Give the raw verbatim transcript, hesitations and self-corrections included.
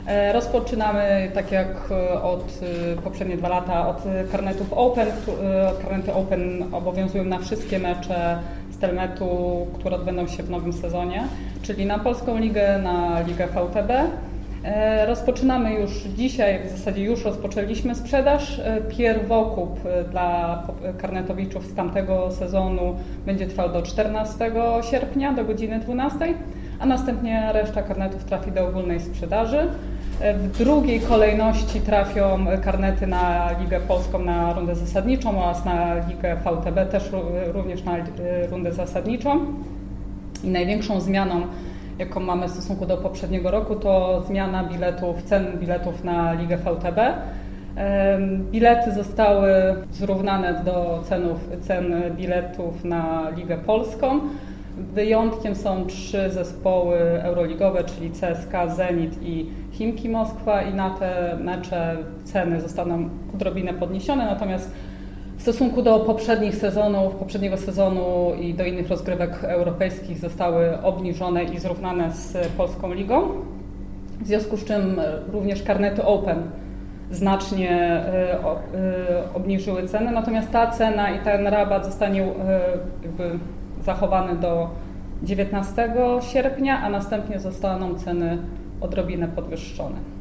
Rozpoczynamy, tak jak od poprzednie dwa lata, od karnetów Open. Karnety Open obowiązują na wszystkie mecze z Telmetu, które odbędą się w nowym sezonie, czyli na Polską Ligę, na Ligę V T B. Rozpoczynamy już dzisiaj, w zasadzie już rozpoczęliśmy sprzedaż. Pierwokup dla karnetowiczów z tamtego sezonu będzie trwał do czternastego sierpnia do godziny dwunastej, a następnie reszta karnetów trafi do ogólnej sprzedaży. W drugiej kolejności trafią karnety na Ligę Polską na rundę zasadniczą oraz na Ligę V T B też również na rundę zasadniczą. I największą zmianą, jaką mamy w stosunku do poprzedniego roku, to zmiana biletów, cen biletów na Ligę V T B. Bilety zostały zrównane do cenów, cen biletów na Ligę Polską. Wyjątkiem są trzy zespoły euroligowe, czyli C S K A, Zenit i Chimki Moskwa, i na te mecze ceny zostaną odrobinę podniesione, natomiast w stosunku do poprzednich sezonów, poprzedniego sezonu i do innych rozgrywek europejskich zostały obniżone i zrównane z Polską Ligą. W związku z czym również karnety Open znacznie obniżyły ceny, natomiast ta cena i ten rabat zostanie jakby zachowany do dziewiętnastego sierpnia, a następnie zostaną ceny odrobinę podwyższone.